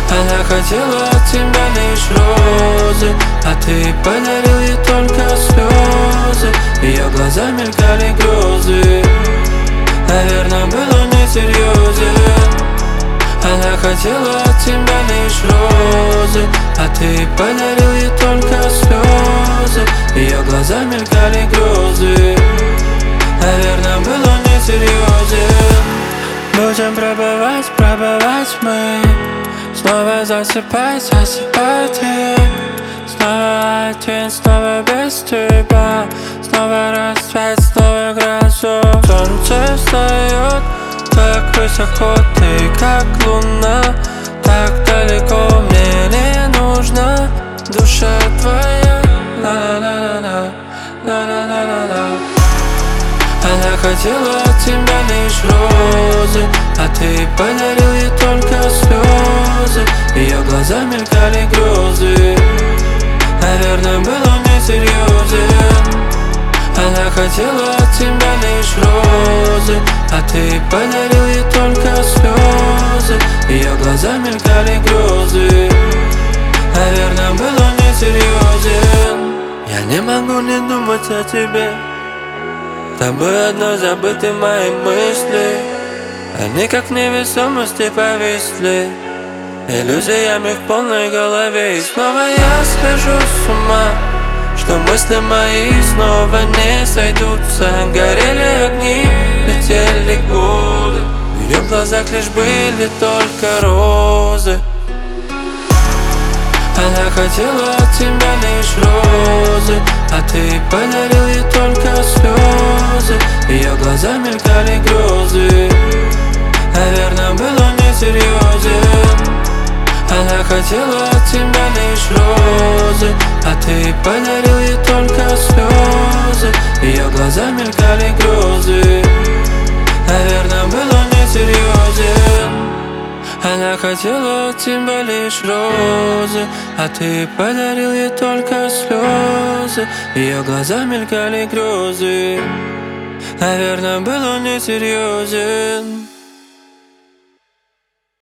Она хотела от тебя лишь розы, а ты подарил ей только слезы. Ее глаза мелькали грозы, наверное, был он несерьезен. Она хотела от тебя лишь розы, а ты подарил ей только слезы. Ее глаза мелькали грозы, наверное, был он несерьезен. Будем пробовать мы, снова засыпай ты. Снова один, снова без тебя, снова рассвет, снова грозу. Солнце встает, так высоко ты, как луна, так далеко мне не нужна душа твоя. На-на-на-на-на, на-на-на-на-на. Она хотела от тебя лишь розы, а ты подарил ей только слезы. Ее глаза мелькали грозы, наверное, был он несерьезен. Она хотела от тебя лишь розы, а ты подарил ей только слезы. Ее глаза мелькали грозы, наверное, был он несерьезен. Я не могу не думать о тебе, тобой одной забыты мои мысли. Они как в невесомости повисли, иллюзиями в полной голове. И снова я схожу с ума, что мысли мои снова не сойдутся. Горели огни, летели годы, в ее глазах лишь были только розы. Она хотела от тебя лишь розы, а ты подарил ей только слезы. Ее глаза мелькали грозы, наверное, был он несерьезен. Она хотела от тебя лишь розы, а ты подарил ей только слезы. Ее глаза мелькали грозы, наверное, был он несерьезен. Она хотела от тебя лишь розы, а ты подарил ей только слезы. Ее глаза мелькали грозы, наверное, был он несерьезен.